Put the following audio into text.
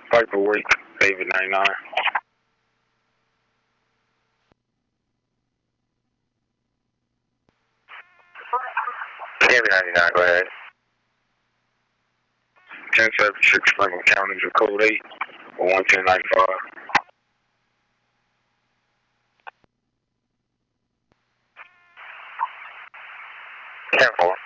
Paperweight, David 99. David 99, go ahead. 1076 Franklin County, zip code 8 or 11095. 10-4.